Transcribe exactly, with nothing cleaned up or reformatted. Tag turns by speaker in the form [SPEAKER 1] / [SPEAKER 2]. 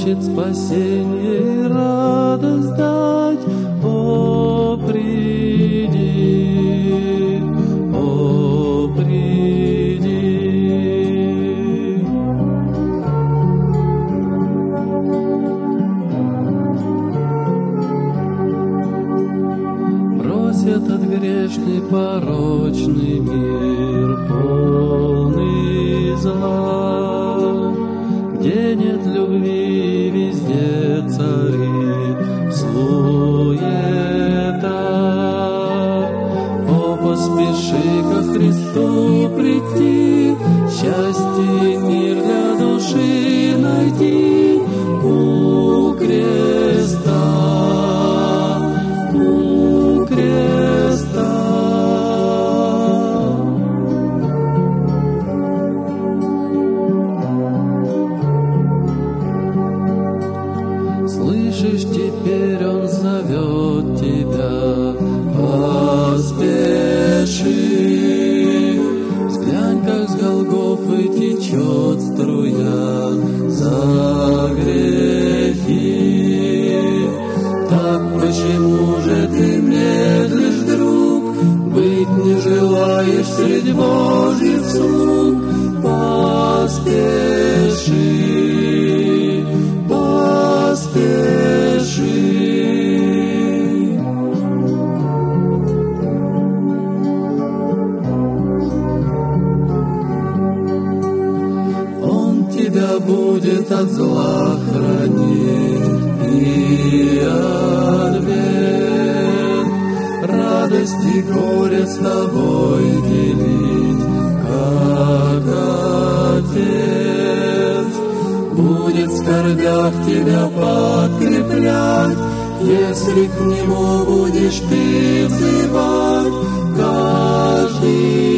[SPEAKER 1] хочет спасение и радость дать. О, приди, о, приди. Брось этот грешный, порочный мир, полный зла, где нет любви, везде царит суета. О, поспеши ко Христу прийти, счастье и мир для души найти у креста, у креста. Слышишь, теперь Он зовет тебя, поспеши. Взглянь, как с Голгофы течет струя за грехи. Так почему же ты медлишь, друг, быть не желаешь средь Божьих слуг? Поспеши, поспеши. Он тебя будет от зла хранить и от бед, радость и горе с тобой делить, как Отец. Будет в скорбях тебя подкреплять, если к Нему будешь ты взывать каждый